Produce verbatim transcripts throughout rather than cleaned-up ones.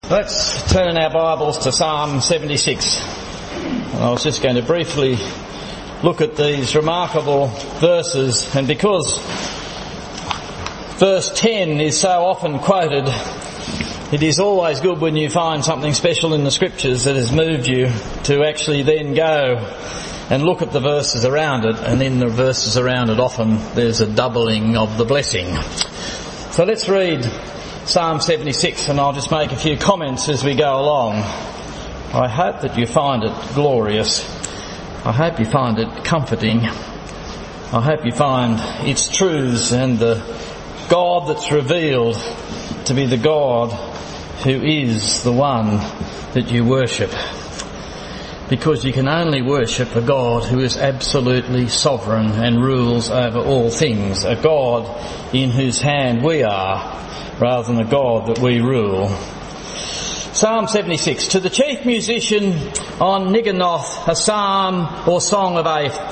Let's turn our Bibles to Psalm seventy-six. And I was just going to briefly look at these remarkable verses, and because verse ten is so often quoted, it is always good when you find something special in the Scriptures that has moved you to actually then go and look at the verses around it, and in the verses around it often there's a doubling of the blessing. So let's read Psalm seventy-six, and I'll just make a few comments as we go along. I hope that you find it glorious. I hope you find it comforting. I hope you find its truths and the God that's revealed to be the God who is the one that you worship. Because you can only worship a God who is absolutely sovereign and rules over all things. A God in whose hand we are, rather than a God that we rule. Psalm seventy-six. To the chief musician on Niganoth, a psalm or song of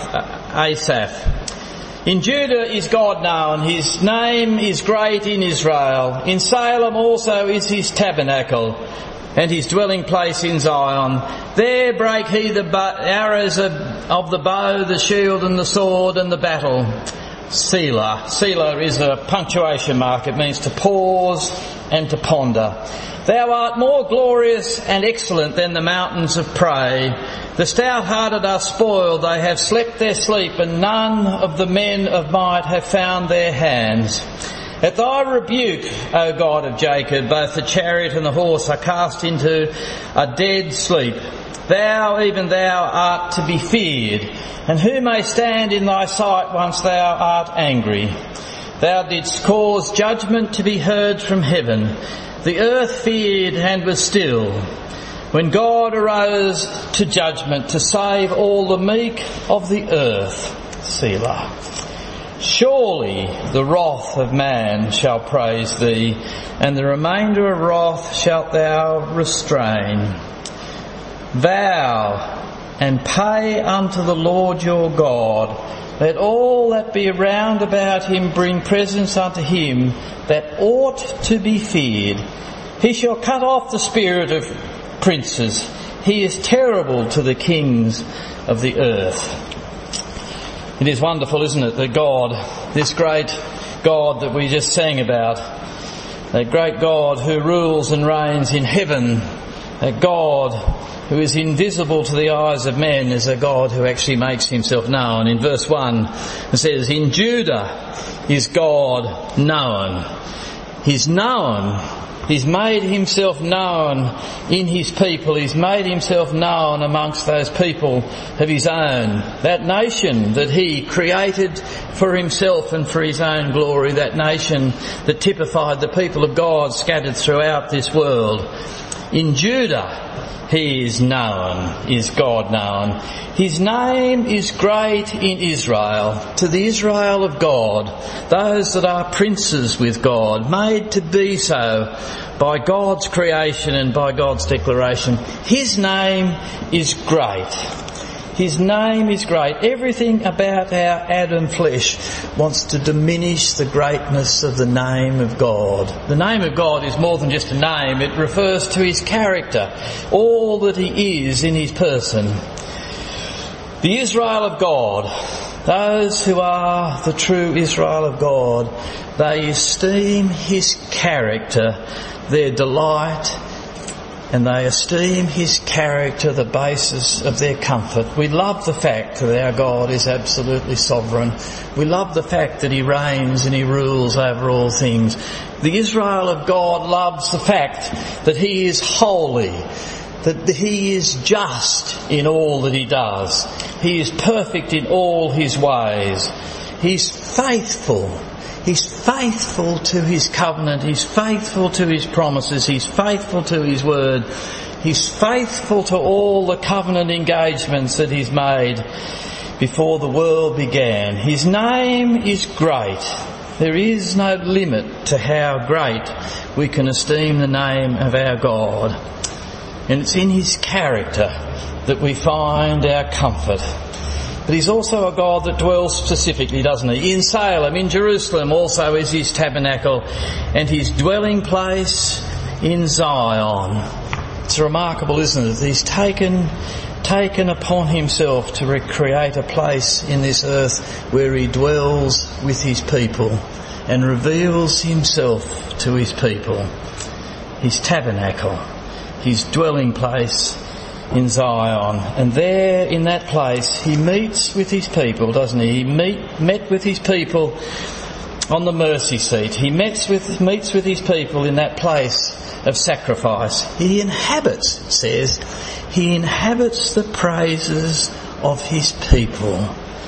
Asaph. In Judah is God known, his name is great in Israel. In Salem also is his tabernacle, and his dwelling place in Zion. There brake he the arrows of, of the bow, the shield and the sword and the battle. Selah. Selah is a punctuation mark. It means to pause and to ponder. Thou art more glorious and excellent than the mountains of prey. The stout-hearted are spoiled. They have slept their sleep, and none of the men of might have found their hands. At thy rebuke, O God of Jacob, both the chariot and the horse are cast into a dead sleep. Thou, even thou, art to be feared, and who may stand in thy sight once thou art angry? Thou didst cause judgment to be heard from heaven. The earth feared and was still, when God arose to judgment to save all the meek of the earth. Selah. Surely the wrath of man shall praise thee, and the remainder of wrath shalt thou restrain. Vow and pay unto the Lord your God. Let all that be round about him bring presents unto him that ought to be feared. He shall cut off the spirit of princes. He is terrible to the kings of the earth. It is wonderful, isn't it, that God, this great God that we just sang about, that great God who rules and reigns in heaven, that God who is invisible to the eyes of men, is a God who actually makes himself known. In verse one it says, in Judah is God known. He's known. He's made himself known in his people. He's made himself known amongst those people of his own. That nation that he created for himself and for his own glory. That nation that typified the people of God scattered throughout this world. In Judah he is known, is God known. His name is great in Israel. To the Israel of God, those that are princes with God, made to be so by God's creation and by God's declaration. His name is great. His name is great. Everything about our Adam flesh wants to diminish the greatness of the name of God. The name of God is more than just a name. It refers to his character, all that he is in his person. The Israel of God, those who are the true Israel of God, they esteem his character their delight, and they esteem his character the basis of their comfort. We love the fact that our God is absolutely sovereign. We love the fact that he reigns and he rules over all things. The Israel of God loves the fact that he is holy, that he is just in all that he does. He is perfect in all his ways. He's faithful. He's faithful to his covenant. He's faithful to his promises. He's faithful to his word. He's faithful to all the covenant engagements that he's made before the world began. His name is great. There is no limit to how great we can esteem the name of our God. And it's in his character that we find our comfort. But he's also a God that dwells specifically, doesn't he? In Salem, in Jerusalem also is his tabernacle, and his dwelling place in Zion. It's remarkable, isn't it? He's taken taken upon himself to recreate a place in this earth where he dwells with his people and reveals himself to his people. His tabernacle, his dwelling place in Zion. And there in that place he meets with his people, doesn't he? He meet, met with his people on the mercy seat. He meets with, meets with his people in that place of sacrifice. He inhabits, it says, he inhabits the praises of his people.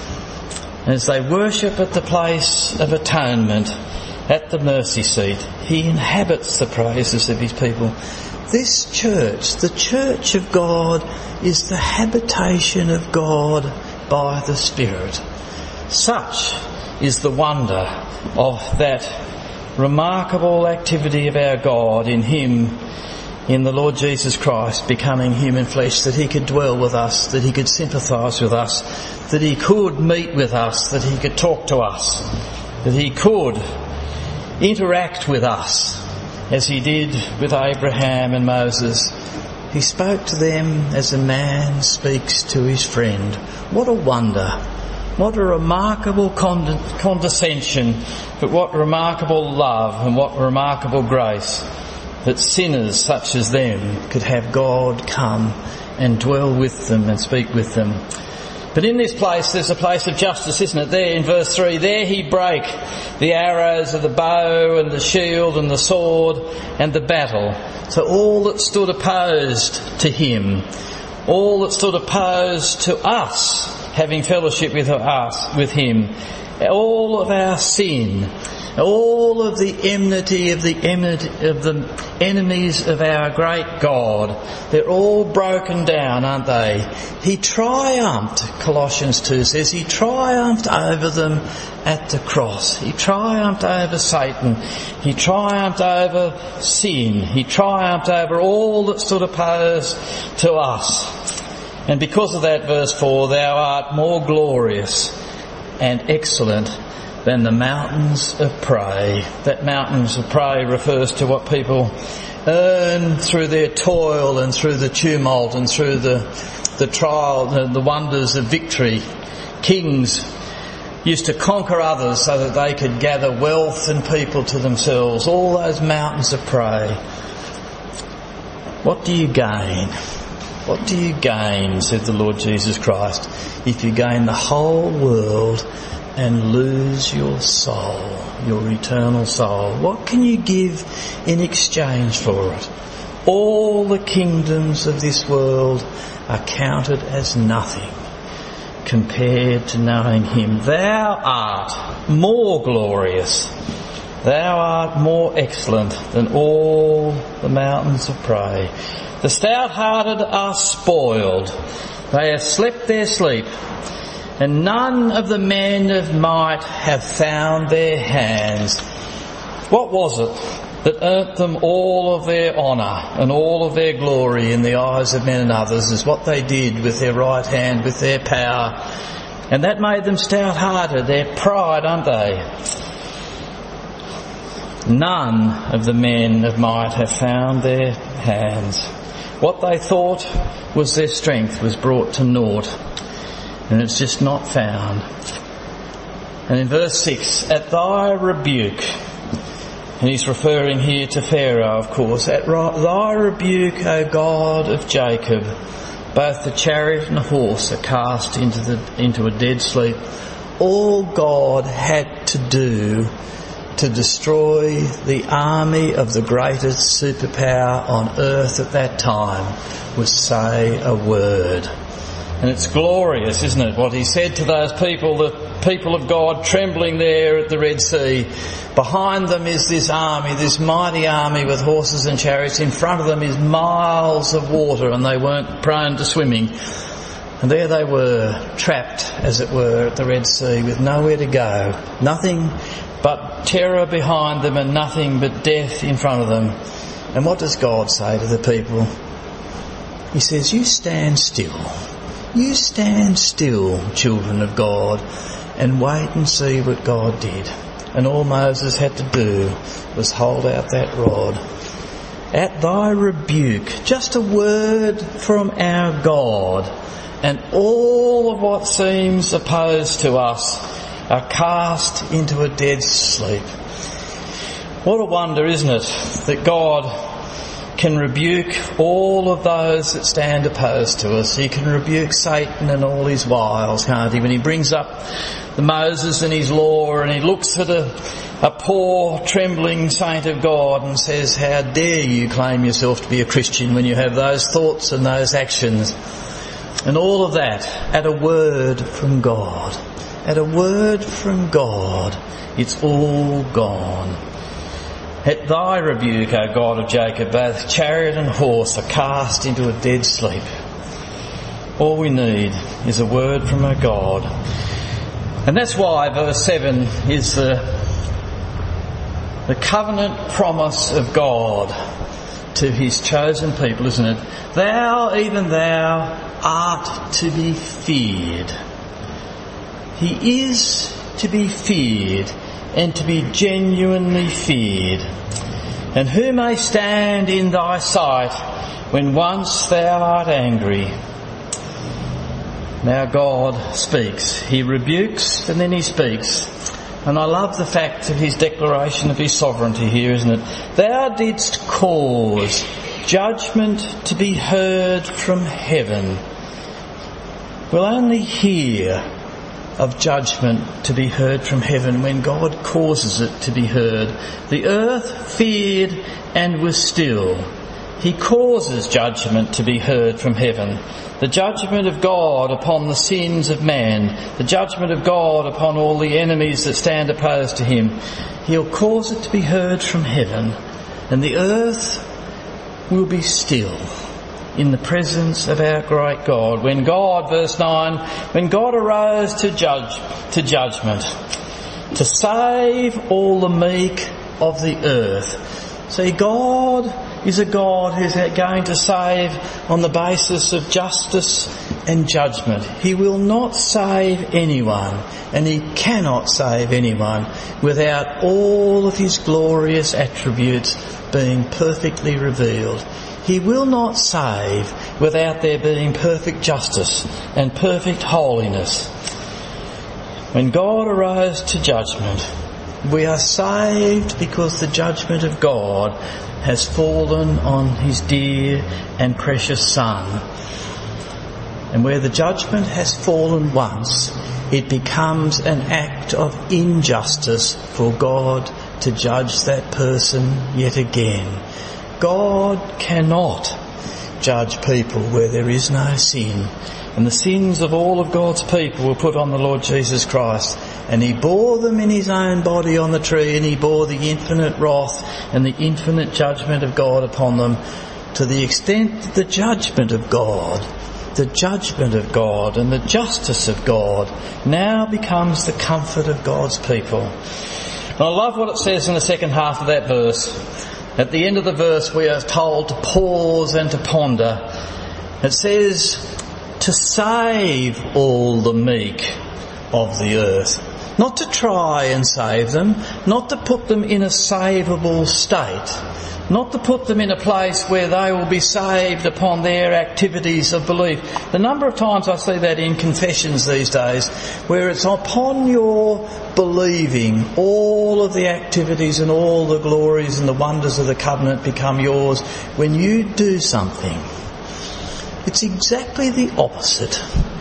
As they worship at the place of atonement, at the mercy seat, he inhabits the praises of his people. This church, the church of God, is the habitation of God by the Spirit. Such is the wonder of that remarkable activity of our God in him, in the Lord Jesus Christ, becoming human flesh, that he could dwell with us, that he could sympathise with us, that he could meet with us, that he could talk to us, that he could interact with us as he did with Abraham and Moses. He spoke to them as a man speaks to his friend. What a wonder. What a remarkable cond- condescension, but what remarkable love and what remarkable grace that sinners such as them could have God come and dwell with them and speak with them. But in this place, there's a place of justice, isn't it? There in verse three, there he brake the arrows of the bow and the shield and the sword and the battle. So all that stood opposed to him, all that stood opposed to us, having fellowship with us, with him, all of our sin, all of the enmity of the enmity of the enemies of our great God, they're all broken down, aren't they? He triumphed, Colossians two says, he triumphed over them at the cross. He triumphed over Satan. He triumphed over sin. He triumphed over all that stood opposed to us. And because of that, verse four, thou art more glorious and excellent than the mountains of prey. That mountains of prey refers to what people earn through their toil and through the tumult and through the the trial, the, the wonders of victory. Kings used to conquer others so that they could gather wealth and people to themselves. All those mountains of prey. What do you gain? What do you gain, said the Lord Jesus Christ, if you gain the whole world and lose your soul, your eternal soul? What can you give in exchange for it? All the kingdoms of this world are counted as nothing compared to knowing him. Thou art more glorious, thou art more excellent than all the mountains of prey. The stout-hearted are spoiled, they have slept their sleep, and none of the men of might have found their hands. What was it that earned them all of their honour and all of their glory in the eyes of men and others? Is what they did with their right hand, with their power. And that made them stout-hearted, their pride, aren't they? None of the men of might have found their hands. What they thought was their strength was brought to naught. And it's just not found. And in verse six, at thy rebuke, and he's referring here to Pharaoh, of course, at thy rebuke, O God of Jacob, both the chariot and the horse are cast into the into a dead sleep. All God had to do to destroy the army of the greatest superpower on earth at that time was say a word. And it's glorious, isn't it, what he said to those people, the people of God trembling there at the Red Sea. Behind them is this army, this mighty army with horses and chariots. In front of them is miles of water, and they weren't prone to swimming. And there they were, trapped, as it were, at the Red Sea with nowhere to go. Nothing but terror behind them and nothing but death in front of them. And what does God say to the people? He says, you stand still. You stand still, children of God, and wait and see what God did. And all Moses had to do was hold out that rod. at thy rebuke, just a word from our God, and all of what seems opposed to us are cast into a dead sleep. What a wonder, isn't it, that God can rebuke all of those that stand opposed to us. He can rebuke Satan and all his wiles, can't he? When he brings up the Moses and his law, and he looks at a, a poor, trembling saint of God and says, how dare you claim yourself to be a Christian when you have those thoughts and those actions? And all of that at a word from God. At a word from God, it's all gone. At thy rebuke, O God of Jacob, both chariot and horse are cast into a dead sleep. All we need is a word from our God. And that's why verse seven is the, the covenant promise of God to his chosen people, isn't it? Thou, even thou, art to be feared. He is to be feared, and to be genuinely feared. And who may stand in thy sight when once thou art angry? Now God speaks. He rebukes and then he speaks. And I love the fact of his declaration of his sovereignty here, isn't it? Thou didst cause judgment to be heard from heaven. We'll only hear of judgment to be heard from heaven when God causes it to be heard. The earth feared and was still. He causes judgment to be heard from heaven. The judgment of God upon the sins of man. The judgment of God upon all the enemies that stand opposed to him. He'll cause it to be heard from heaven. And the earth will be still in the presence of our great God. When God, verse nine, when God arose to judge, to judgment, to save all the meek of the earth. See, God is a God who's going to save on the basis of justice and judgment. He will not save anyone, and he cannot save anyone without all of his glorious attributes being perfectly revealed. He will not save without there being perfect justice and perfect holiness. When God arose to judgment, we are saved because the judgment of God has fallen on his dear and precious Son. And where the judgment has fallen once, it becomes an act of injustice for God to judge that person yet again. God cannot judge people where there is no sin. And the sins of all of God's people were put on the Lord Jesus Christ. And he bore them in his own body on the tree, and he bore the infinite wrath and the infinite judgment of God upon them, to the extent that the judgment of God, the judgment of God and the justice of God now becomes the comfort of God's people. And I love what it says in the second half of that verse. At the end of the verse we are told to pause and to ponder. It says, to save all the meek of the earth. Not to try and save them, not to put them in a savable state, not to put them in a place where they will be saved upon their activities of belief. The number of times I see that in confessions these days, where it's upon your believing all of the activities and all the glories and the wonders of the covenant become yours when you do something. It's exactly the opposite.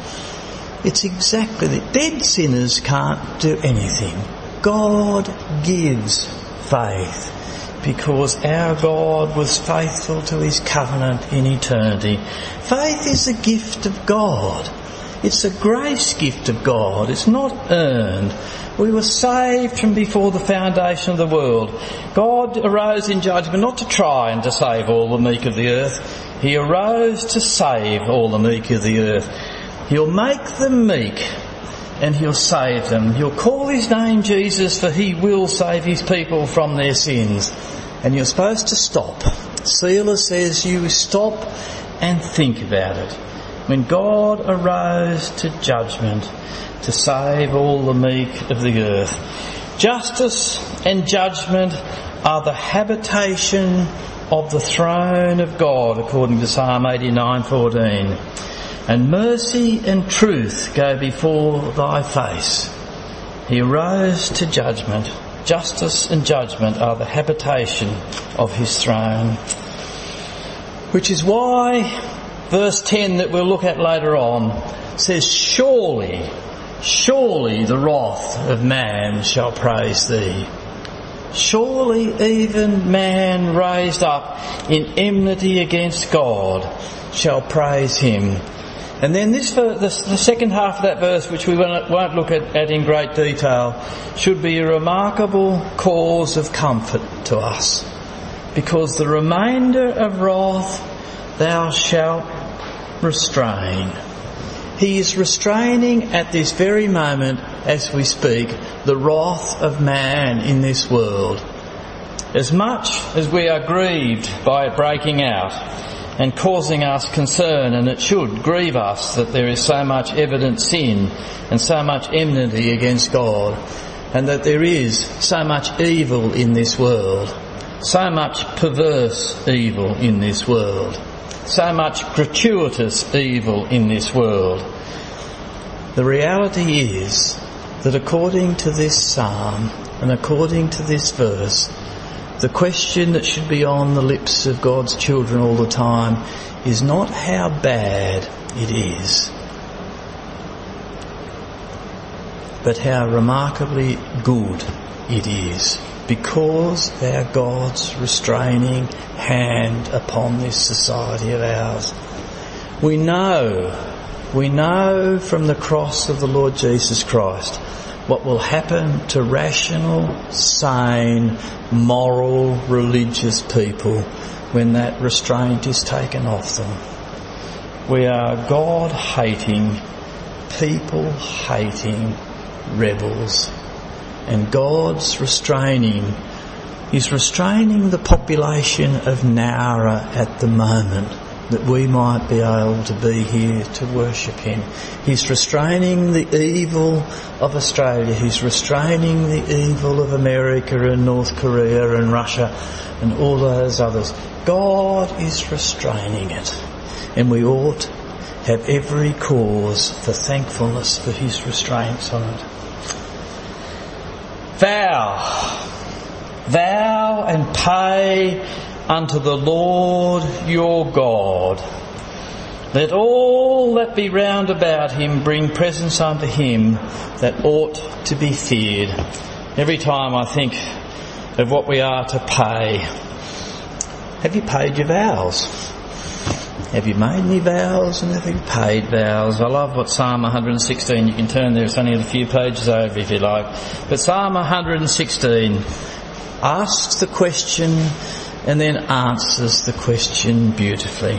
It's exactly the dead sinners can't do anything. God gives faith because our God was faithful to his covenant in eternity. Faith is a gift of God. It's a grace gift of God. It's not earned. We were saved from before the foundation of the world. God arose in judgment not to try and to save all the meek of the earth. He arose to save all the meek of the earth. He'll make them meek and he'll save them. He'll call his name Jesus, for he will save his people from their sins. And you're supposed to stop. Selah says you stop and think about it. When God arose to judgment to save all the meek of the earth. Justice and judgment are the habitation of the throne of God, according to Psalm eighty-nine fourteen. And mercy and truth go before thy face. He arose to judgment. Justice and judgment are the habitation of his throne. Which is why verse ten that we'll look at later on says, Surely, surely the wrath of man shall praise thee. Surely even man raised up in enmity against God shall praise him. And then this, the, the second half of that verse, which we won't, won't look at, at in great detail, should be a remarkable cause of comfort to us. Because the remainder of wrath thou shalt restrain. He is restraining at this very moment, as we speak, the wrath of man in this world. As much as we are grieved by it breaking out and causing us concern, and it should grieve us that there is so much evident sin and so much enmity against God, and that there is so much evil in this world, so much perverse evil in this world, so much gratuitous evil in this world. The reality is that according to this psalm and according to this verse, the question that should be on the lips of God's children all the time is not how bad it is, but how remarkably good it is, because they are God's restraining hand upon this society of ours. We know, we know from the cross of the Lord Jesus Christ what will happen to rational, sane, moral, religious people when that restraint is taken off them. We are God-hating, people-hating rebels. And God's restraining, He's restraining the population of Nowra at the moment, that we might be able to be here to worship Him. He's restraining the evil of Australia. He's restraining the evil of America and North Korea and Russia and all those others. God is restraining it. And we ought to have every cause for thankfulness for His restraints on it. Vow, vow and pay unto the Lord your God. Let all that be round about him bring presents unto him that ought to be feared. Every time I think of what we are to pay. Have you paid your vows? Have you made any vows and have you paid vows? I love what Psalm one sixteen, you can turn there, it's only a few pages over if you like. But Psalm one sixteen asks the question and then answers the question beautifully.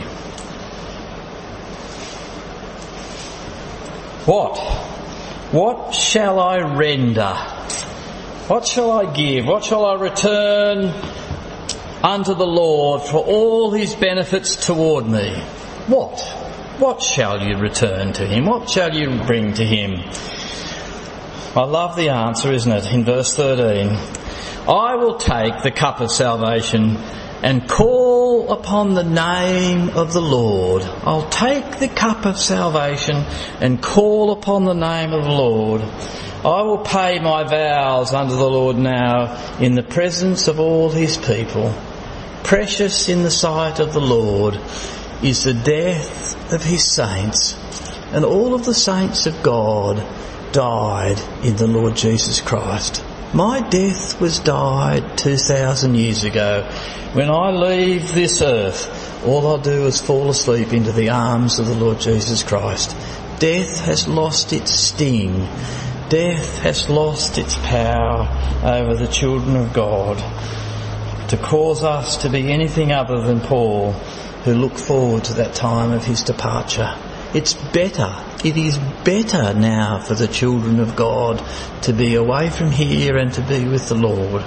What? What shall I render? What shall I give? What shall I return unto the Lord for all his benefits toward me? What? What shall you return to him? What shall you bring to him? I love the answer, isn't it, in verse thirteen. I will take the cup of salvation and call upon the name of the Lord. I'll take the cup of salvation and call upon the name of the Lord. I will pay my vows unto the Lord now in the presence of all his people. Precious in the sight of the Lord is the death of his saints, and all of the saints of God died in the Lord Jesus Christ. My death was died two thousand years ago. When I leave this earth, all I'll do is fall asleep into the arms of the Lord Jesus Christ. Death has lost its sting. Death has lost its power over the children of God to cause us to be anything other than Paul, who look forward to that time of his departure. It's better, it is better now for the children of God to be away from here and to be with the Lord.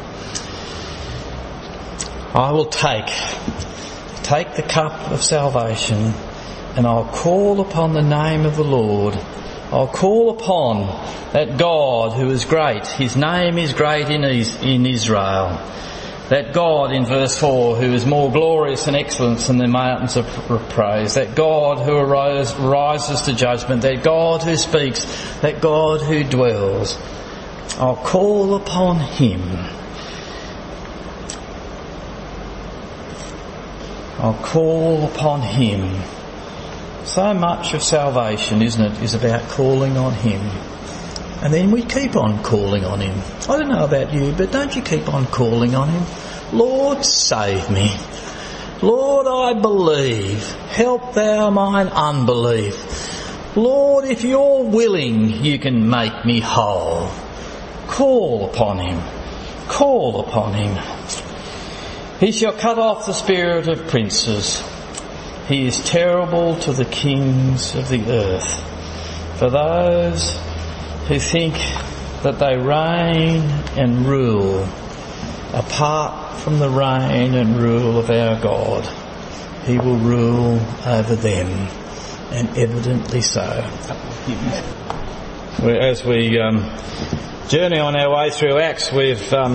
I will take, take the cup of salvation and I'll call upon the name of the Lord. I'll call upon that God who is great. His name is great in Israel. That God, in verse four, who is more glorious and excellent than the mountains of praise, that God who arose, rises to judgment, that God who speaks, that God who dwells. I'll call upon him. I'll call upon him. So much of salvation, isn't it, is about calling on him. And then we keep on calling on him. I don't know about you, but don't you keep on calling on him? Lord, save me. Lord, I believe. Help thou mine unbelief. Lord, if you're willing, you can make me whole. Call upon him. Call upon him. He shall cut off the spirit of princes. He is terrible to the kings of the earth. For those who think that they reign and rule apart from the reign and rule of our God, he will rule over them, and evidently so. As we um, journey on our way through Acts, we've um,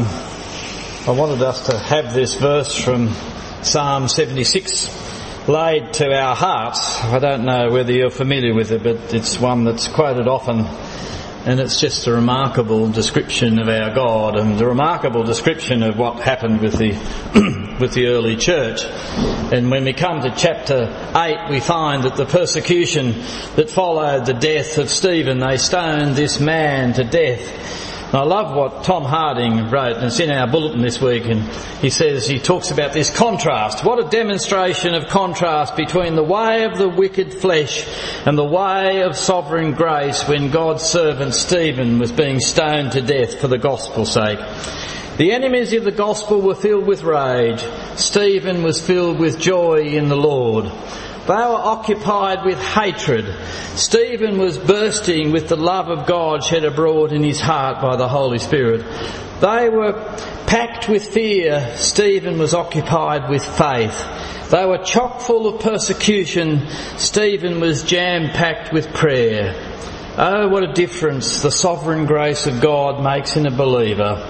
I wanted us to have this verse from Psalm seventy-six laid to our hearts. I don't know whether you're familiar with it, but it's one that's quoted often. And it's just a remarkable description of our God and a remarkable description of what happened with the with the early church. And when we come to chapter eight, we find that the persecution that followed the death of Stephen, they stoned this man to death. And I love what Tom Harding wrote, and it's in our bulletin this week, and he says, he talks about this contrast. What a demonstration of contrast between the way of the wicked flesh and the way of sovereign grace when God's servant Stephen was being stoned to death for the gospel's sake. The enemies of the gospel were filled with rage. Stephen was filled with joy in the Lord. They were occupied with hatred. Stephen was bursting with the love of God shed abroad in his heart by the Holy Spirit. They were packed with fear. Stephen was occupied with faith. They were chock full of persecution. Stephen was jam-packed with prayer. Oh, what a difference the sovereign grace of God makes in a believer.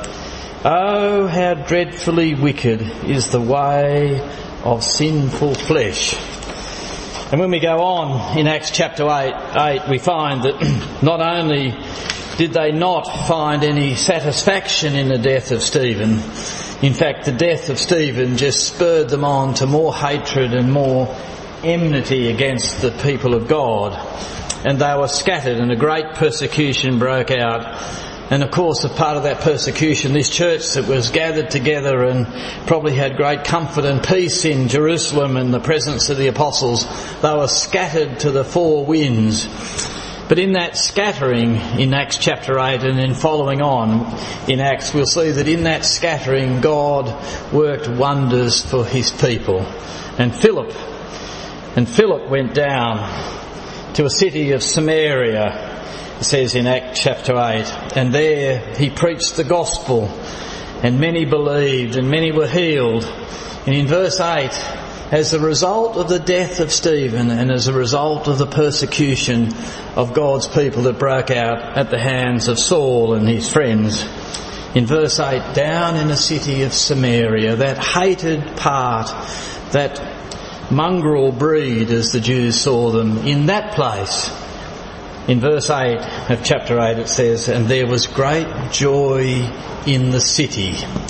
Oh, how dreadfully wicked is the way of sinful flesh. And when we go on in Acts chapter eight, eight, we find that not only did they not find any satisfaction in the death of Stephen, in fact the death of Stephen just spurred them on to more hatred and more enmity against the people of God. And they were scattered and a great persecution broke out. And of course, as part of that persecution, this church that was gathered together and probably had great comfort and peace in Jerusalem in the presence of the apostles, they were scattered to the four winds. But in that scattering, in Acts chapter eight and then following on in Acts, we'll see that in that scattering, God worked wonders for his people. And Philip, and Philip went down to a city of Samaria, it says in Acts chapter eight, and there he preached the gospel, and many believed and many were healed. And in verse eight, as a result of the death of Stephen and as a result of the persecution of God's people that broke out at the hands of Saul and his friends, in verse eight, down in the city of Samaria, that hated part, that mongrel breed as the Jews saw them, in that place, in verse eight of chapter eight it says, and there was great joy in the city.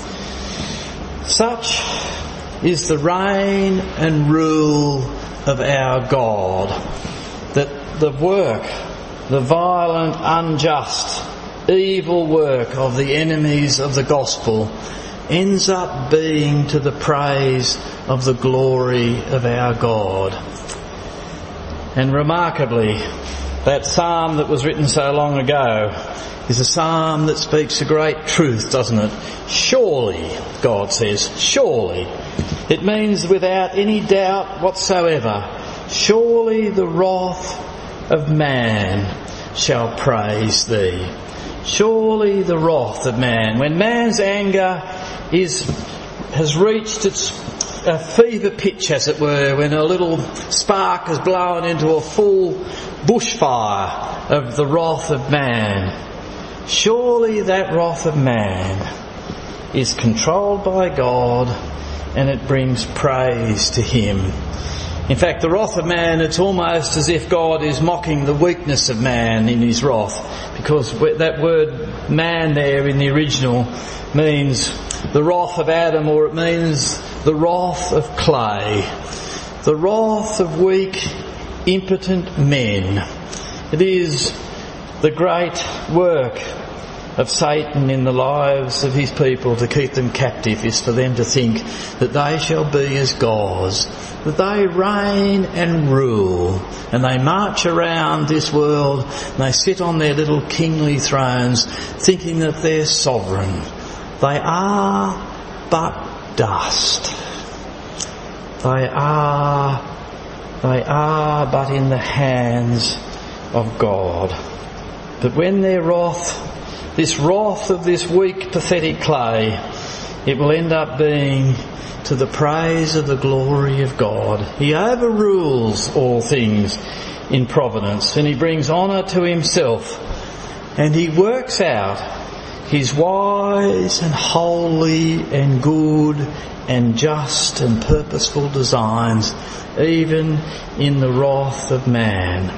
Such is the reign and rule of our God, that the work, the violent, unjust, evil work of the enemies of the gospel ends up being to the praise of the glory of our God. And remarkably, that psalm that was written so long ago is a psalm that speaks a great truth, doesn't it? Surely, God says, surely. It means without any doubt whatsoever, surely the wrath of man shall praise thee. Surely the wrath of man. When man's anger is has reached its a fever pitch, as it were, when a little spark is blown into a full bushfire of the wrath of man. Surely that wrath of man is controlled by God, and it brings praise to him. In fact, the wrath of man, it's almost as if God is mocking the weakness of man in his wrath, because that word man there in the original means the wrath of Adam, or it means the wrath of clay, the wrath of weak, impotent men. It is the great work of Satan in the lives of his people to keep them captive, is for them to think that they shall be as gods, that they reign and rule, and they march around this world and they sit on their little kingly thrones thinking that they're sovereign. They are but dust. They are, they are but in the hands of God. But when their wrath, this wrath of this weak, pathetic clay, it will end up being to the praise of the glory of God. He overrules all things in providence, and he brings honour to himself, and he works out his wise and holy and good and just and purposeful designs, even in the wrath of man.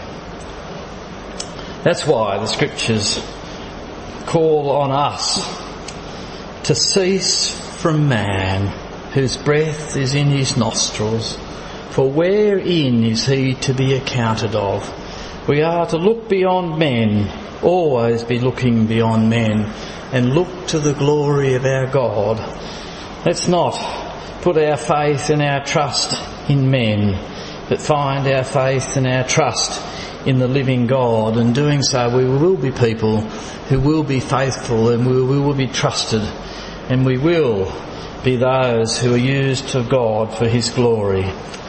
That's why the Scriptures call on us to cease from man, whose breath is in his nostrils, for wherein is he to be accounted of? We are to look beyond men, always be looking beyond men, and look to the glory of our God. Let's not put our faith and our trust in men, but find our faith and our trust in the living God. And doing so, we will be people who will be faithful, and we will be trusted, and we will be those who are used to God for his glory.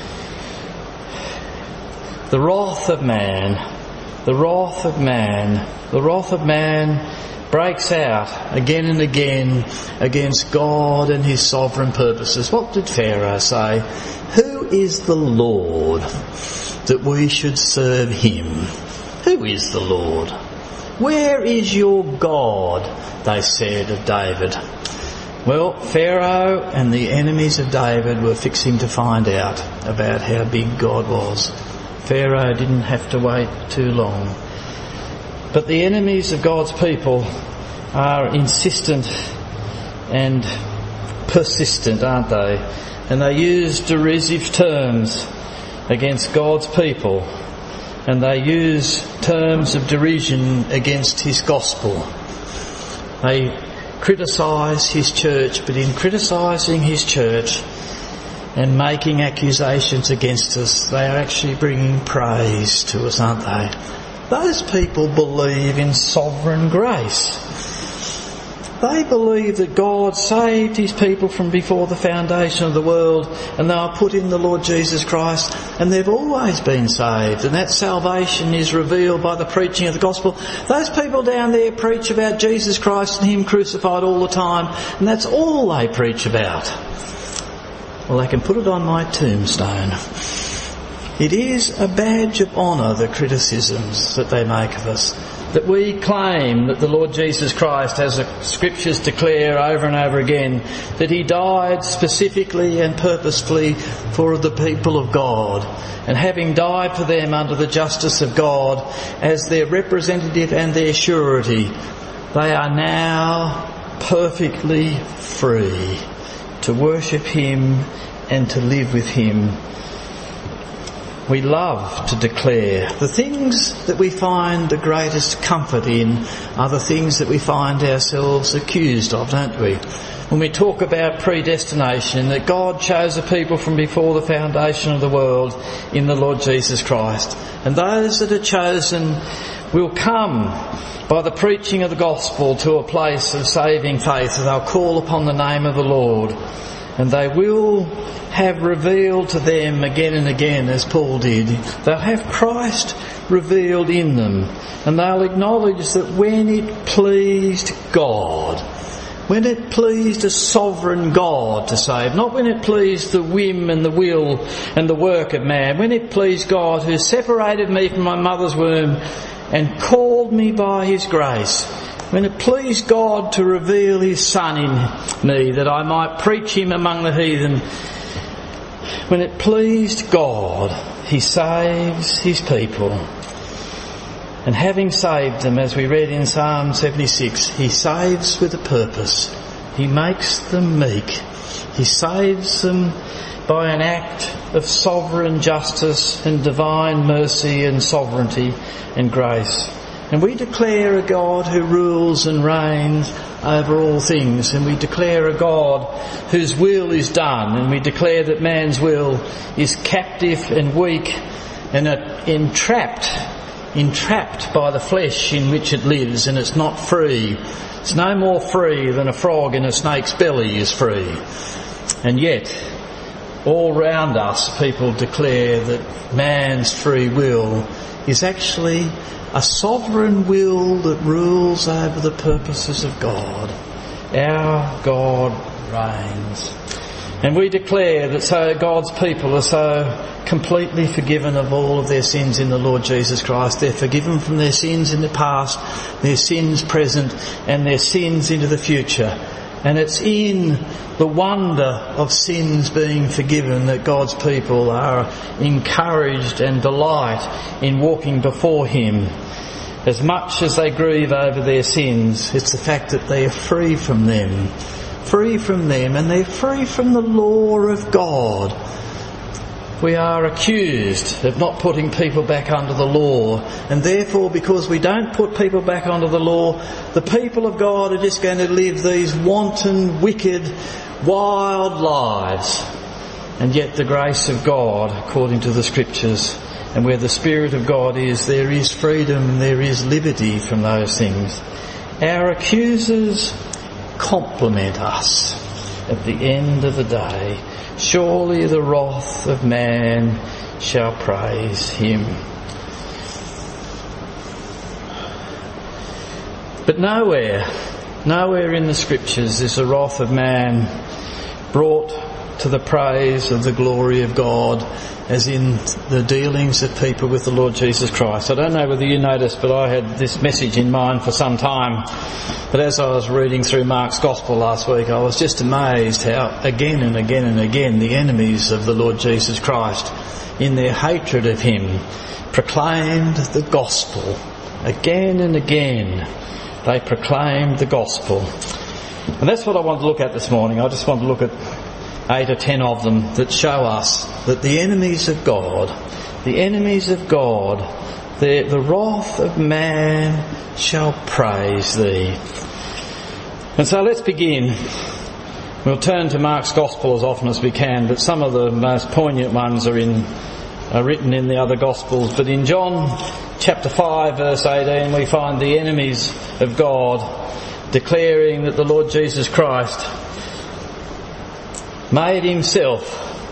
The wrath of man, the wrath of man, the wrath of man breaks out again and again against God and his sovereign purposes. What did Pharaoh say? Who is the Lord that we should serve him? Who is the Lord? Where is your God? They said of David. Well, Pharaoh and the enemies of David were fixing to find out about how big God was. Pharaoh didn't have to wait too long. But the enemies of God's people are insistent and persistent, aren't they? And they use derisive terms against God's people, and they use terms of derision against his gospel. They criticise his church, but in criticising his church and making accusations against us, they are actually bringing praise to us, aren't they? Those people believe in sovereign grace. They believe that God saved his people from before the foundation of the world, and they are put in the Lord Jesus Christ, and they've always been saved, and that salvation is revealed by the preaching of the gospel. Those people down there preach about Jesus Christ and him crucified all the time, and that's all they preach about. Well, they can put it on my tombstone. It is a badge of honour, the criticisms that they make of us, that we claim that the Lord Jesus Christ, as the Scriptures declare over and over again, that he died specifically and purposefully for the people of God, and having died for them under the justice of God as their representative and their surety, they are now perfectly free to worship him and to live with him. We love to declare the things that we find the greatest comfort in are the things that we find ourselves accused of, don't we? When we talk about predestination, that God chose a people from before the foundation of the world in the Lord Jesus Christ. And those that are chosen will come by the preaching of the gospel to a place of saving faith. They'll call upon the name of the Lord, and they will have revealed to them again and again, as Paul did. They'll have Christ revealed in them, and they'll acknowledge that when it pleased God, when it pleased a sovereign God to save, not when it pleased the whim and the will and the work of man, when it pleased God who separated me from my mother's womb and called me by his grace, when it pleased God to reveal his Son in me, that I might preach him among the heathen, when it pleased God, he saves his people. And having saved them, as we read in Psalm seventy-six, he saves with a purpose. He makes them meek. He saves them by an act of sovereign justice and divine mercy and sovereignty and grace. And we declare a God who rules and reigns over all things, and we declare a God whose will is done, and we declare that man's will is captive and weak and entrapped, entrapped by the flesh in which it lives, and it's not free. It's no more free than a frog in a snake's belly is free. And yet, all round us, people declare that man's free will is actually a sovereign will that rules over the purposes of God. Our God reigns. And we declare that so God's people are so completely forgiven of all of their sins in the Lord Jesus Christ. They're forgiven from their sins in the past, their sins present, and their sins into the future. And it's in the wonder of sins being forgiven that God's people are encouraged and delight in walking before him. As much as they grieve over their sins, it's the fact that they are free from them. Free from them, and they're free from the law of God. We are accused of not putting people back under the law, and therefore, because we don't put people back under the law, the people of God are just going to live these wanton, wicked, wild lives. And yet the grace of God, according to the Scriptures, and where the Spirit of God is, there is freedom, there is liberty from those things. Our accusers compliment us at the end of the day. Surely the wrath of man shall praise him. But nowhere, nowhere in the Scriptures is the wrath of man brought to the praise of the glory of God as in the dealings of people with the Lord Jesus Christ. I don't know whether you noticed, but I had this message in mind for some time. But as I was reading through Mark's Gospel last week, I was just amazed how again and again and again the enemies of the Lord Jesus Christ, in their hatred of him, proclaimed the Gospel. Again and again they proclaimed the Gospel. And that's what I want to look at this morning. I just want to look at eight or ten of them that show us that the enemies of God, the enemies of God, the, the wrath of man shall praise thee. And so let's begin. We'll turn to Mark's Gospel as often as we can, but some of the most poignant ones are in are written in the other Gospels. But in John chapter five verse eighteen we find the enemies of God declaring that the Lord Jesus Christ made himself,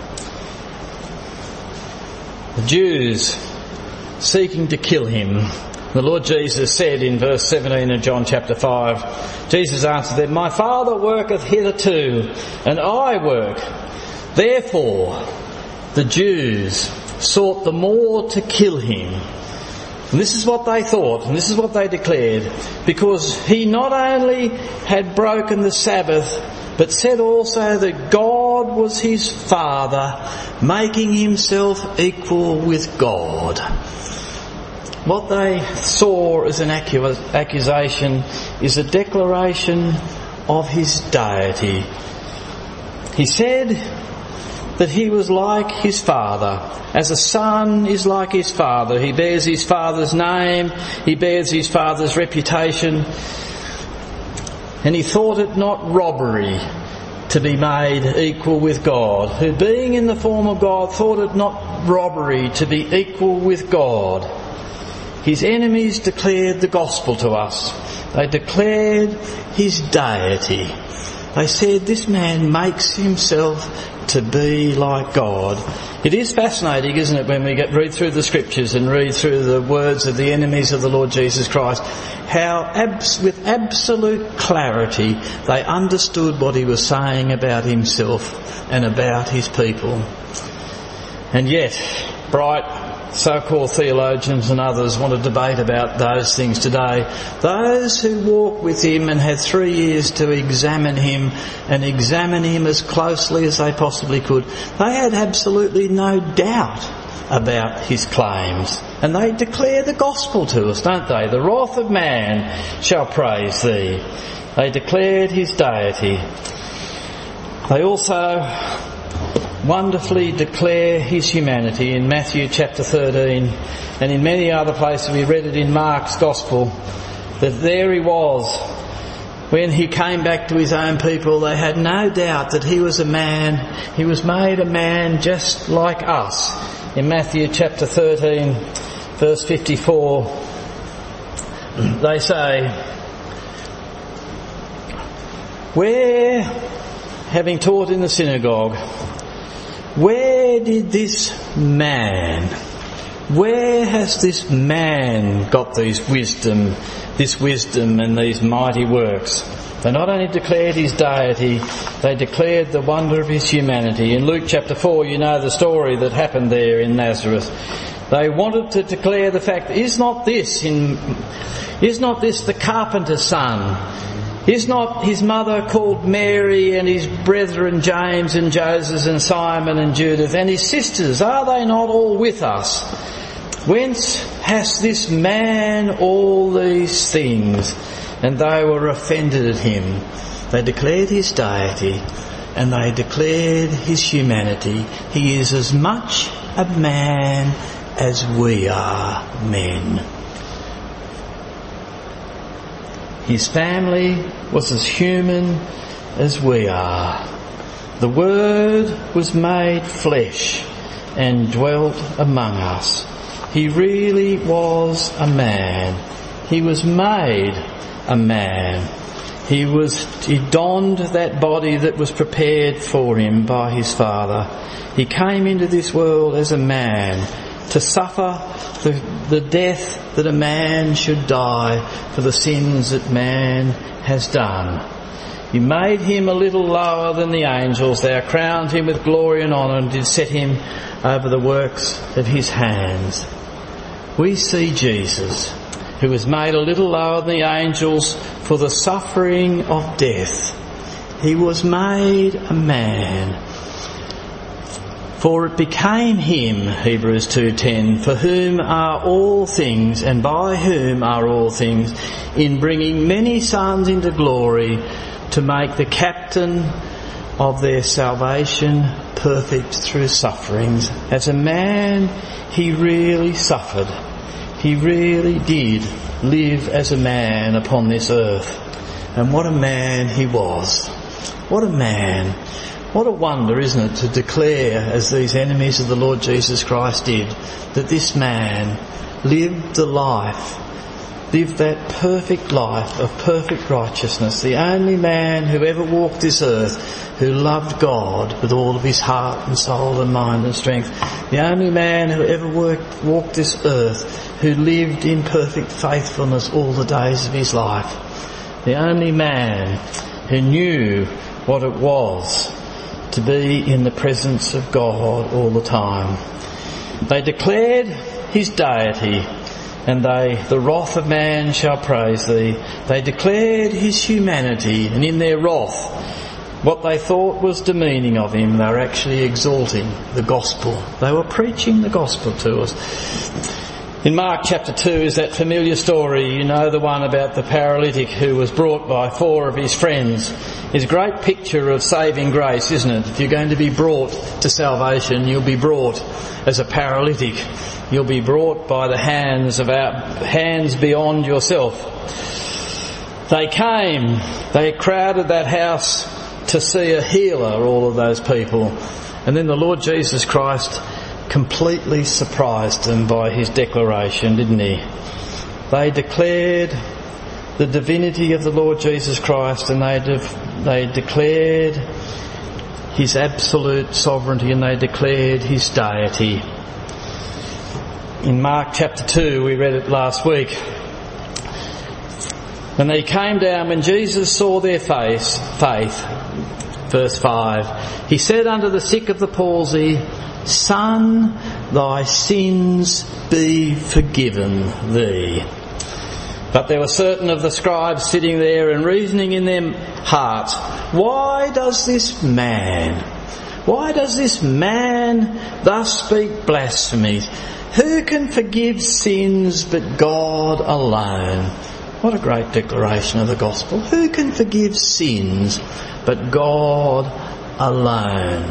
the Jews seeking to kill him. The Lord Jesus said in verse seventeen of John chapter five, Jesus answered them, My Father worketh hitherto, and I work. Therefore the Jews sought the more to kill him. And this is what they thought, and this is what they declared, because he not only had broken the Sabbath, but said also that God was his Father, making himself equal with God. What they saw as an accusation is a declaration of his deity. He said that he was like his Father. As a son is like his father, he bears his father's name, he bears his father's reputation, and he thought it not robbery to be made equal with God, who being in the form of God thought it not robbery to be equal with God. His enemies declared the gospel to us. They declared his deity. They said this man makes himself to be like God. It is fascinating, isn't it, when we get read through the Scriptures and read through the words of the enemies of the Lord Jesus Christ, how abs- with absolute clarity they understood what he was saying about himself and about his people. And yet, bright so-called theologians and others want to debate about those things today. Those who walked with him and had three years to examine him and examine him as closely as they possibly could, they had absolutely no doubt about his claims. And they declare the gospel to us, don't they? The wrath of man shall praise thee. They declared his deity. They also wonderfully declare his humanity in Matthew chapter thirteen, and in many other places. We read it in Mark's Gospel, that there he was when he came back to his own people. They had no doubt that he was a man. He was made a man just like us. In Matthew chapter thirteen, verse fifty-four, they say, where, having taught in the synagogue, where did this man, where has this man got these wisdom, this wisdom and these mighty works? They not only declared his deity, they declared the wonder of his humanity. In Luke chapter four, you know the story that happened there in Nazareth. They wanted to declare the fact, is not this in, is not this the carpenter's son? Is not his mother called Mary, and his brethren James and Joseph and Simon and Judith, and his sisters, are they not all with us? Whence has this man all these things? And they were offended at him. They declared his deity, and they declared his humanity. He is as much a man as we are men. His family was as human as we are. The Word was made flesh and dwelt among us. He really was a man. He was made a man. He was, he donned that body that was prepared for him by his Father. He came into this world as a man to suffer the, the death that a man should die for the sins that man has done. You made him a little lower than the angels. Thou crowned him with glory and honour, and did set him over the works of his hands. We see Jesus, who was made a little lower than the angels for the suffering of death. He was made a man. For it became him, Hebrews two ten, for whom are all things, and by whom are all things, in bringing many sons into glory, to make the captain of their salvation perfect through sufferings. As a man, he really suffered. He really did live as a man upon this earth. And what a man he was. What a man. What a wonder, isn't it, to declare, as these enemies of the Lord Jesus Christ did, that this man lived the life, lived that perfect life of perfect righteousness, the only man who ever walked this earth who loved God with all of his heart and soul and mind and strength, the only man who ever worked, walked this earth who lived in perfect faithfulness all the days of his life, the only man who knew what it was to be in the presence of God all the time. They declared his deity, and they, the wrath of man shall praise thee. They declared his humanity, and in their wrath, what they thought was demeaning of him, they were actually exalting the gospel. They were preaching the gospel to us. In Mark chapter two is that familiar story, you know, the one about the paralytic who was brought by four of his friends. It's a great picture of saving grace, isn't it? If you're going to be brought to salvation, you'll be brought as a paralytic. You'll be brought by the hands of our, hands beyond yourself. They came, they crowded that house to see a healer, all of those people. And then the Lord Jesus Christ completely surprised them by his declaration, didn't he? They declared the divinity of the Lord Jesus Christ, and they de- they declared his absolute sovereignty, and they declared his deity. In Mark chapter two, we read it last week. And they came down, when Jesus saw their face, faith, verse five, he said unto the sick of the palsy, Son, thy sins be forgiven thee. But there were certain of the scribes sitting there and reasoning in their hearts, why does this man, why does this man thus speak blasphemies? Who can forgive sins but God alone? What a great declaration of the gospel. Who can forgive sins but God alone?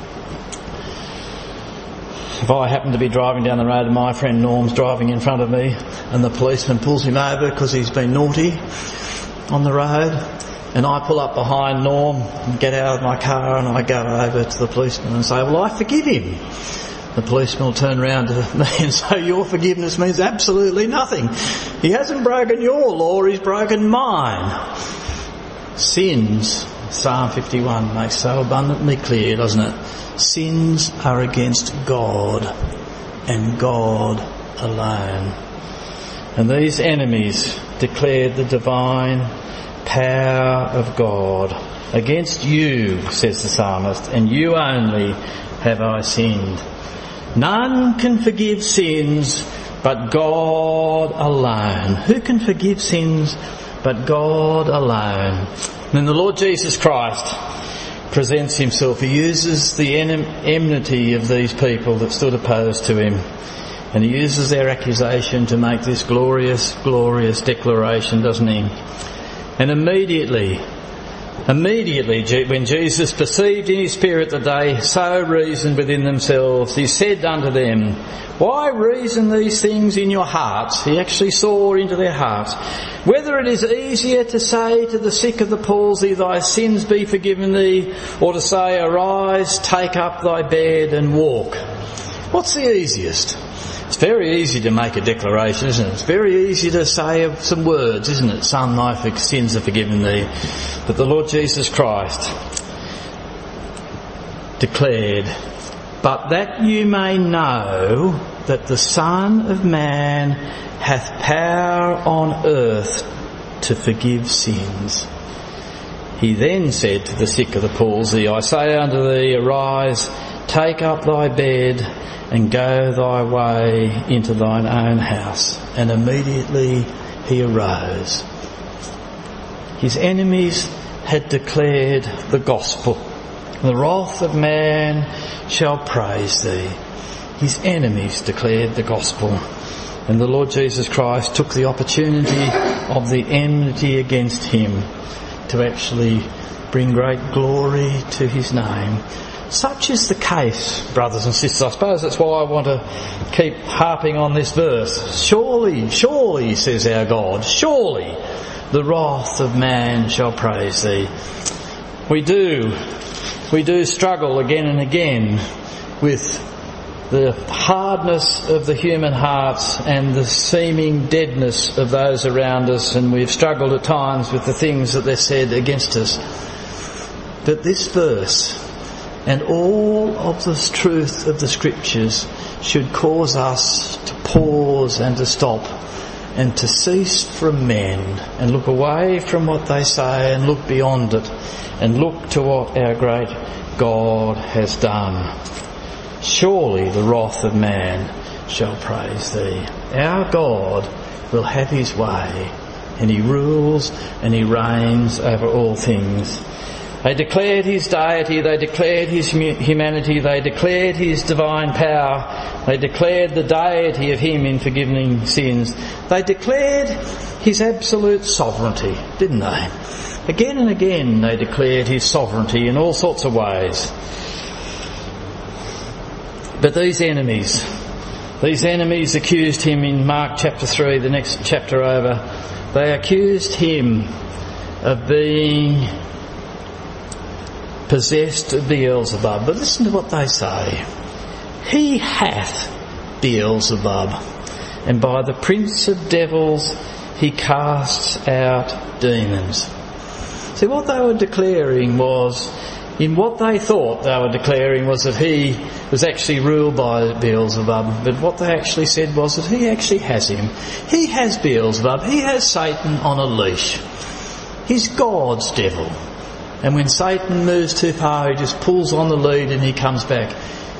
If I happen to be driving down the road and my friend Norm's driving in front of me and the policeman pulls him over because he's been naughty on the road, and I pull up behind Norm and get out of my car and I go over to the policeman and say, well, I forgive him. The policeman will turn around to me and say, your forgiveness means absolutely nothing. He hasn't broken your law, he's broken mine. Sins, Psalm fifty-one makes so abundantly clear, doesn't it? Sins are against God and God alone. And these enemies declared the divine power of God. Against you, says the psalmist, and you only have I sinned. None can forgive sins but God alone. Who can forgive sins but God alone? When the Lord Jesus Christ presents himself, he uses the enmity of these people that stood opposed to him, and he uses their accusation to make this glorious, glorious declaration, doesn't he? And immediately, immediately when Jesus perceived in his spirit that they so reasoned within themselves, he said unto them, why reason these things in your hearts? He actually saw into their hearts. Whether it is easier to say to the sick of the palsy, thy sins be forgiven thee, or to say, arise, take up thy bed and walk. What's the easiest? It's very easy to make a declaration, isn't it? It's very easy to say some words, isn't it? Son, thy sins are forgiven thee. But the Lord Jesus Christ declared, but that you may know that the Son of Man hath power on earth to forgive sins. He then said to the sick of the palsy, I say unto thee, arise, take up thy bed, and go thy way into thine own house. And immediately he arose. His enemies had declared the gospel. The wrath of man shall praise thee. His enemies declared the gospel. And the Lord Jesus Christ took the opportunity of the enmity against him to actually bring great glory to his name. Such is the case, brothers and sisters. I suppose that's why I want to keep harping on this verse. Surely, surely, says our God, surely the wrath of man shall praise thee. We do, we do struggle again and again with the hardness of the human hearts and the seeming deadness of those around us, and we've struggled at times with the things that they're said against us. But this verse and all of the truth of the Scriptures should cause us to pause and to stop and to cease from men and look away from what they say and look beyond it and look to what our great God has done. Surely the wrath of man shall praise thee. Our God will have his way, and he rules and he reigns over all things. They declared his deity, they declared his humanity, they declared his divine power, they declared the deity of him in forgiving sins. They declared his absolute sovereignty, didn't they? Again and again they declared his sovereignty in all sorts of ways. But these enemies, these enemies accused him in Mark chapter three, the next chapter over. They accused him of being possessed of Beelzebub. But listen to what they say. He hath Beelzebub, and by the prince of devils he casts out demons. See, what they were declaring was, in what they thought they were declaring was that he was actually ruled by Beelzebub, but what they actually said was that he actually has him. He has Beelzebub, he has Satan on a leash. He's God's devil. And when Satan moves too far, he just pulls on the lead and he comes back.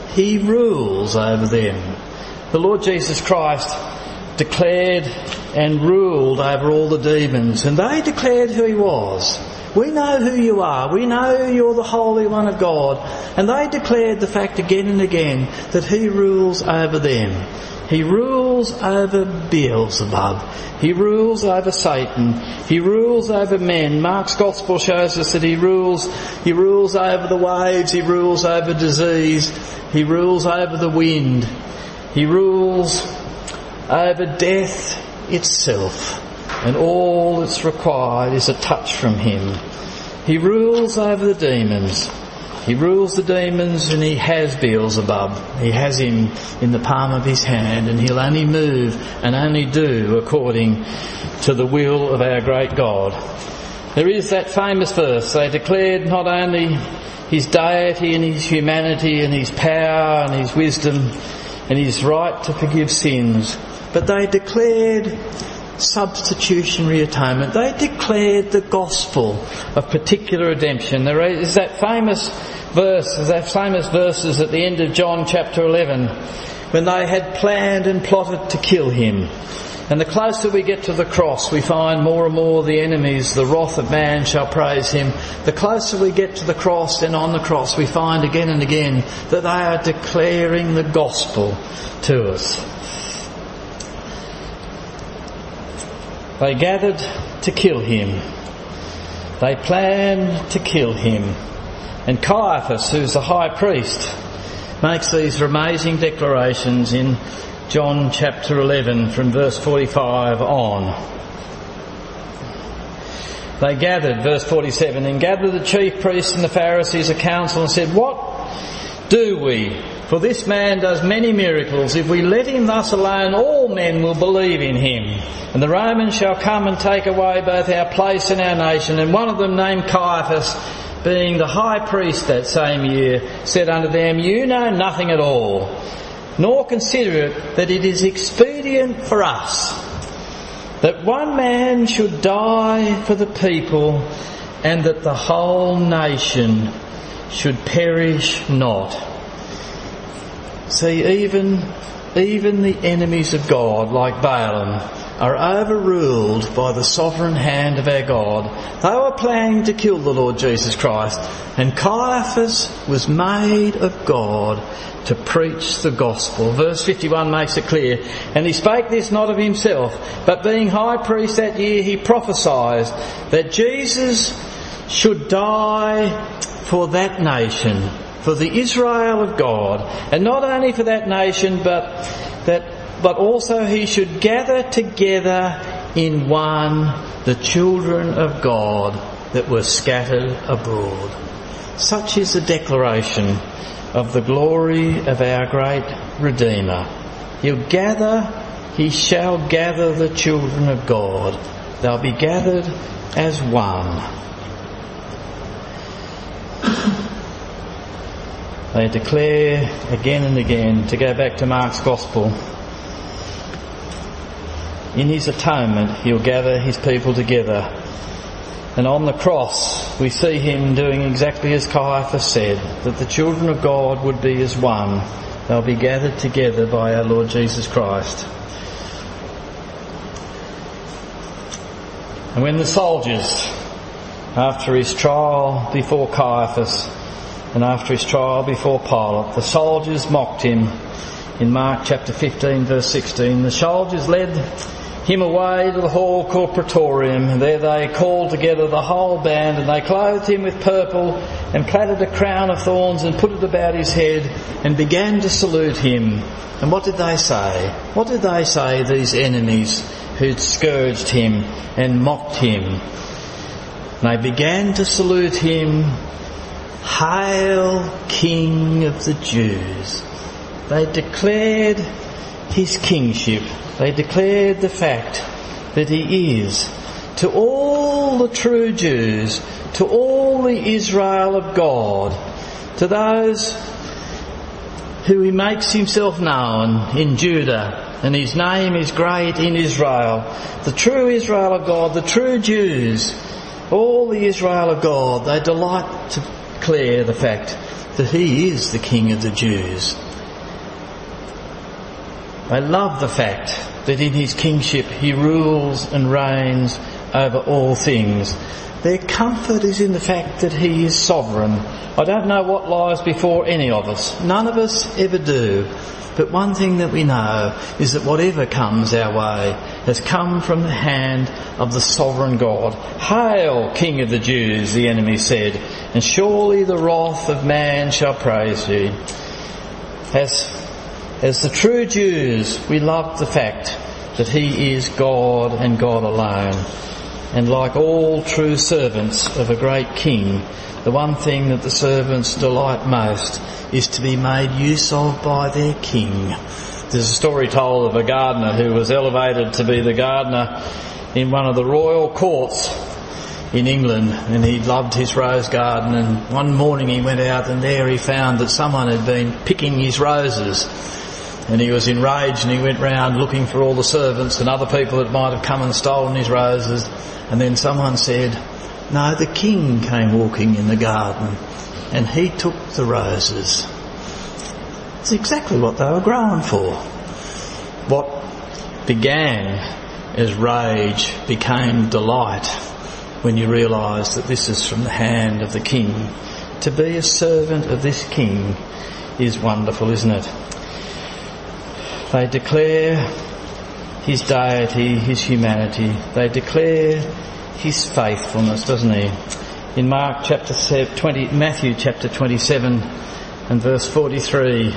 he rules over them. The Lord Jesus Christ declared and ruled over all the demons, and they declared who he was. We know who you are. We know you're the Holy One of God. And they declared the fact again and again that he rules over them. He rules over Beelzebub. He rules over Satan. He rules over men. Mark's Gospel shows us that he rules, he rules over the waves. He rules over disease. He rules over the wind. He rules over death itself. And all that's required is a touch from him. He rules over the demons. He rules the demons, and he has Beelzebub. He has him in the palm of his hand, and he'll only move and only do according to the will of our great God. There is that famous verse. They declared not only his deity and his humanity and his power and his wisdom and his right to forgive sins, but they declared substitutionary atonement. They declared the gospel of particular redemption. There is that famous verse, that famous verses at the end of John chapter eleven, when they had planned and plotted to kill him. And the closer we get to the cross, we find more and more the enemies, the wrath of man shall praise him. The closer we get to the cross, and on the cross we find again and again that they are declaring the gospel to us. They gathered to kill him. They planned to kill him. And Caiaphas, who's the high priest, makes these amazing declarations in John chapter eleven from verse forty-five on. They gathered, verse forty-seven, and gathered the chief priests and the Pharisees a council and said, "What do we? For this man does many miracles. If we let him thus alone, all men will believe in him. And the Romans shall come and take away both our place and our nation." And one of them, named Caiaphas, being the high priest that same year, said unto them, "You know nothing at all, nor consider it that it is expedient for us that one man should die for the people, and that the whole nation should perish not." See, even, even the enemies of God, like Balaam, are overruled by the sovereign hand of our God. They were planning to kill the Lord Jesus Christ, and Caiaphas was made of God to preach the gospel. Verse fifty-one makes it clear, "And he spake this not of himself, but being high priest that year, he prophesied that Jesus should die for that nation, for the Israel of God, and not only for that nation, but that, but also he should gather together in one the children of God that were scattered abroad." Such is the declaration of the glory of our great Redeemer. He'll gather, he shall gather the children of God. They'll be gathered as one. They declare again and again, to go back to Mark's Gospel, in his atonement he'll gather his people together. And on the cross we see him doing exactly as Caiaphas said, that the children of God would be as one. They'll be gathered together by our Lord Jesus Christ. And when the soldiers, after his trial before Caiaphas, and after his trial before Pilate, the soldiers mocked him. In Mark chapter fifteen verse sixteen, the soldiers led him away to the hall called Praetorium, and there they called together the whole band, and they clothed him with purple and plaited a crown of thorns and put it about his head and began to salute him. And what did they say? What did they say, these enemies who'd scourged him and mocked him? And they began to salute him, "Hail, King of the Jews." They declared his kingship. They declared the fact that he is, to all the true Jews, to all the Israel of God, to those who he makes himself known in Judah, and his name is great in Israel. The true Israel of God, the true Jews, all the Israel of God, they delight to declare the fact that he is the King of the Jews. They love the fact that in his kingship he rules and reigns over all things. Their comfort is in the fact that he is sovereign. I don't know what lies before any of us. None of us ever do. But one thing that we know is that whatever comes our way has come from the hand of the sovereign God. Hail, King of the Jews, the enemy said, and surely the wrath of man shall praise you. As, as the true Jews, we love the fact that he is God and God alone. And like all true servants of a great king, the one thing that the servants delight most is to be made use of by their king. There's a story told of a gardener who was elevated to be the gardener in one of the royal courts in England, and he loved his rose garden, and one morning he went out and there he found that someone had been picking his roses. And he was enraged and he went round looking for all the servants and other people that might have come and stolen his roses. And then someone said, no, the king came walking in the garden and he took the roses. It's exactly what they were growing for. What began as rage became delight when you realise that this is from the hand of the king. To be a servant of this king is wonderful, isn't it? They declare his deity, his humanity. They declare his faithfulness, doesn't he? In Mark chapter twenty, Matthew chapter twenty-seven and verse forty-three,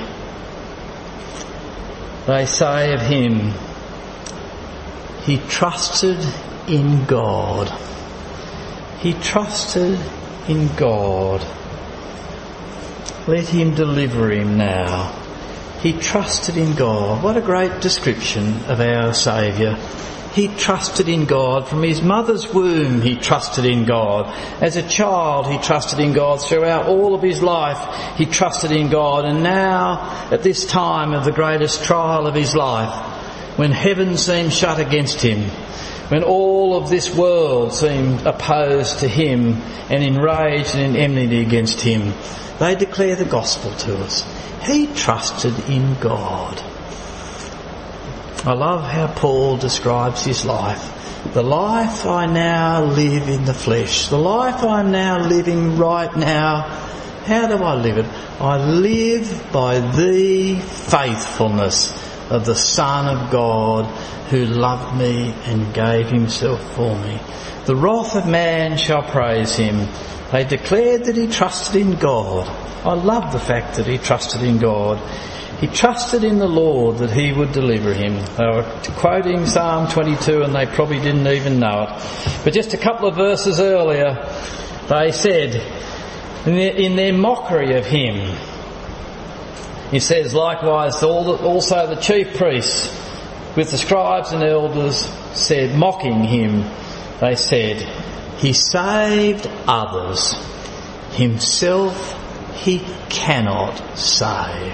they say of him, he trusted in God. He trusted in God. Let him deliver him now. He trusted in God. What a great description of our Saviour. He trusted in God. From his mother's womb he trusted in God. As a child he trusted in God. Throughout all of his life he trusted in God. And now, at this time of the greatest trial of his life, when heaven seemed shut against him, when all of this world seemed opposed to him and enraged and in enmity against him, they declare the gospel to us. He trusted in God. I love how Paul describes his life. The life I now live in the flesh, the life I'm now living right now, how do I live it? I live by the faithfulness of the Son of God who loved me and gave himself for me. The wrath of man shall praise him. They declared that he trusted in God. I love the fact that he trusted in God. He trusted in the Lord that he would deliver him. They were quoting Psalm twenty-two and they probably didn't even know it. But just a couple of verses earlier, they said, in their, in their mockery of him, he says, likewise also the chief priests with the scribes and elders said, mocking him, they said, he saved others, himself he cannot save.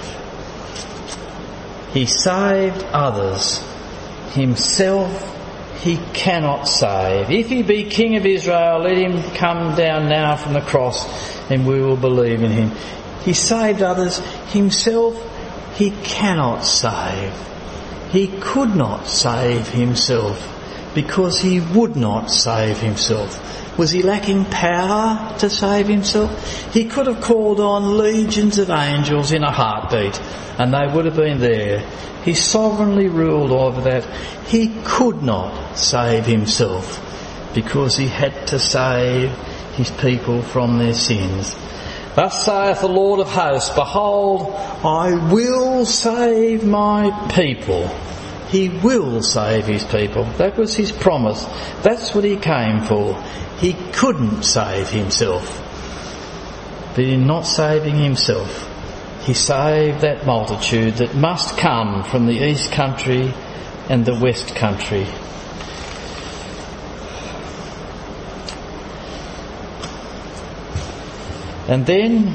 He saved others, himself he cannot save. If he be King of Israel, let him come down now from the cross and we will believe in him. He saved others, himself he cannot save. He could not save himself because he would not save himself. Was he lacking power to save himself? He could have called on legions of angels in a heartbeat and they would have been there. He sovereignly ruled over that. He could not save himself because he had to save his people from their sins. Thus saith the Lord of hosts, behold, I will save my people. He will save his people. That was his promise. That's what he came for. He couldn't save himself. But in not saving himself, he saved that multitude that must come from the east country and the west country. And then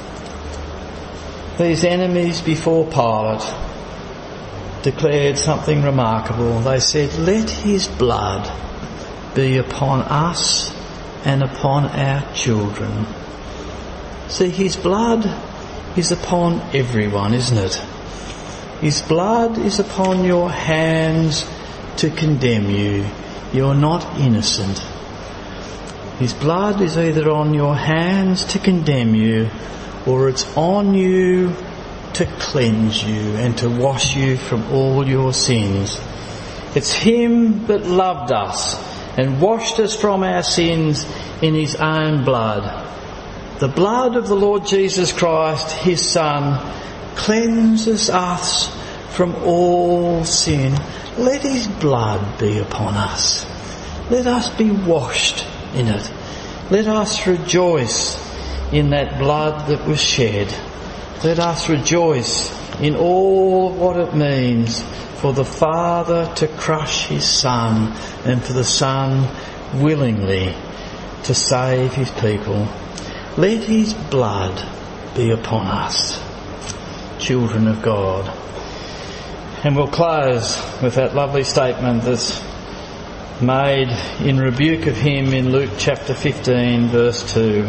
these enemies before Pilate declared something remarkable. They said, let his blood be upon us and upon our children. See, his blood is upon everyone, isn't it? His blood is upon your hands to condemn you. You're not innocent. His blood is either on your hands to condemn you, or it's on you to cleanse you and to wash you from all your sins. It's him that loved us and washed us from our sins in his own blood. The blood of the Lord Jesus Christ, his Son, cleanses us from all sin. Let his blood be upon us. Let us be washed in it. Let us rejoice in that blood that was shed. Let us rejoice in all what it means for the Father to crush his Son and for the Son willingly to save his people. Let his blood be upon us, children of God. And we'll close with that lovely statement that's made in rebuke of him in Luke chapter fifteen verse two.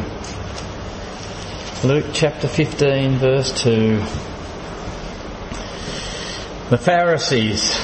Luke chapter fifteen verse two. The Pharisees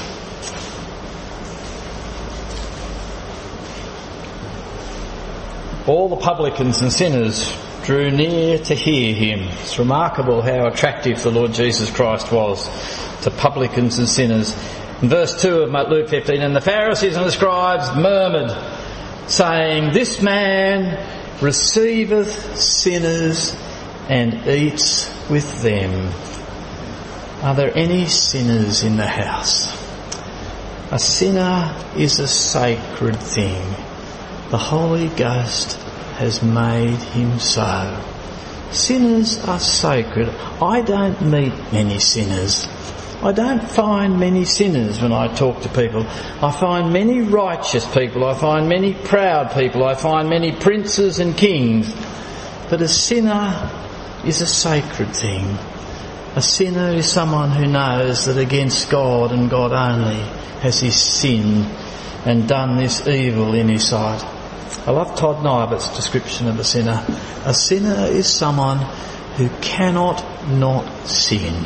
all the publicans and sinners drew near to hear him. It's remarkable how attractive the Lord Jesus Christ was to publicans and sinners. In verse two of Luke fifteen, and the Pharisees and the scribes murmured, saying, this man receiveth sinners and eats with them. Are there any sinners in the house? A sinner is a sacred thing. The Holy Ghost has made him so. Sinners are sacred. I don't meet many sinners. I don't find many sinners when I talk to people. I find many righteous people. I find many proud people. I find many princes and kings. But a sinner is a sacred thing. A sinner is someone who knows that against God and God only has he sinned and done this evil in his sight. I love Todd Neibert's description of a sinner. A sinner is someone who cannot not sin.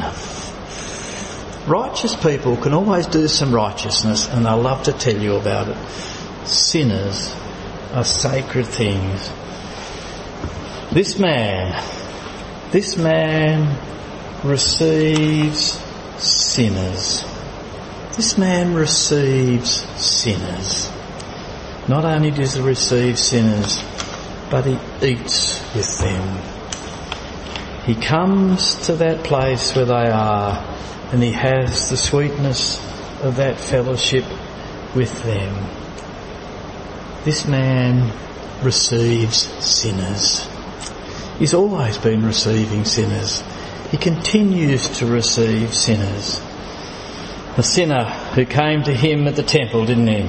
Righteous people can always do some righteousness and they'll love to tell you about it. Sinners are sacred things. This man, this man receives sinners. This man receives sinners. Not only does he receive sinners, but he eats with them. He comes to that place where they are and he has the sweetness of that fellowship with them. This man receives sinners. He's always been receiving sinners. He continues to receive sinners. The sinner who came to him at the temple, didn't he?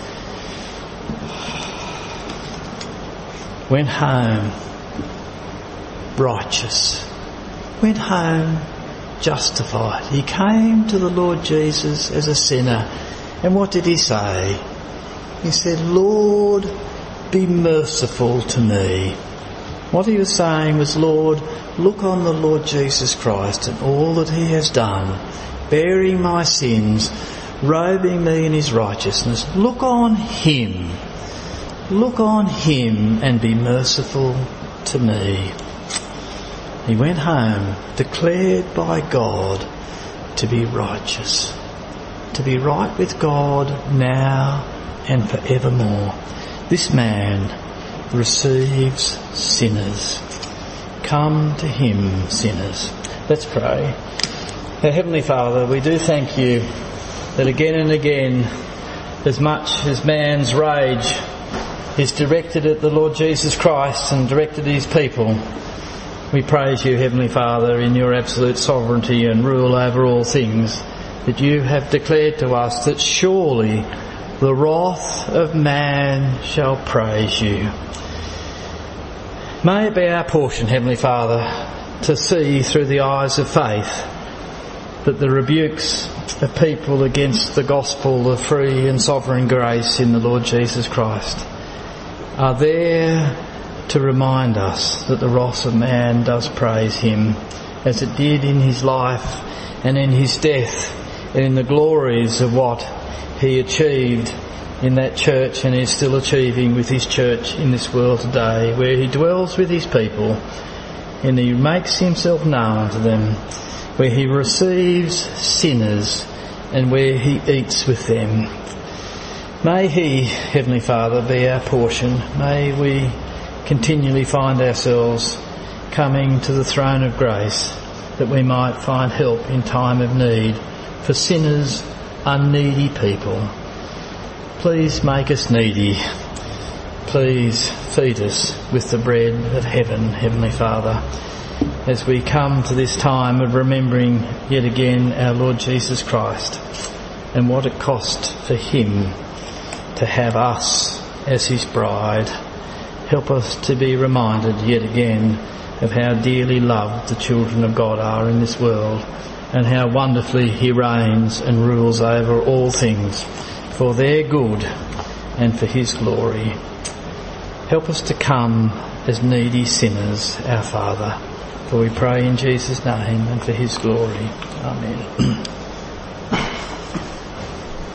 Went home righteous. Went home justified. He came to the Lord Jesus as a sinner. And what did he say? He said, Lord, be merciful to me. What he was saying was, Lord, look on the Lord Jesus Christ and all that he has done, bearing my sins, robing me in his righteousness. Look on him. Look on him and be merciful to me. He went home, declared by God to be righteous, to be right with God now and forevermore. This man receives sinners. Come to him, sinners. Let's pray. Our Heavenly Father, we do thank you that again and again, as much as man's rage is directed at the Lord Jesus Christ and directed at his people, we praise you, Heavenly Father, in your absolute sovereignty and rule over all things, that you have declared to us that surely the wrath of man shall praise you. May it be our portion, Heavenly Father, to see through the eyes of faith that the rebukes of people against the gospel of free and sovereign grace in the Lord Jesus Christ are there to remind us that the wrath of man does praise him, as it did in his life and in his death, and in the glories of what he achieved in that church and is still achieving with his church in this world today, where he dwells with his people and he makes himself known to them, where he receives sinners and where he eats with them. May he, Heavenly Father, be our portion. May we continually find ourselves coming to the throne of grace, that we might find help in time of need for sinners, unneedy people. Please make us needy. Please feed us with the bread of heaven, Heavenly Father, as we come to this time of remembering yet again our Lord Jesus Christ and what it cost for him to have us as his bride. Help us to be reminded yet again of how dearly loved the children of God are in this world, and how wonderfully he reigns and rules over all things for their good and for his glory. Help us to come as needy sinners, our Father, for we pray in Jesus' name and for his glory. Amen.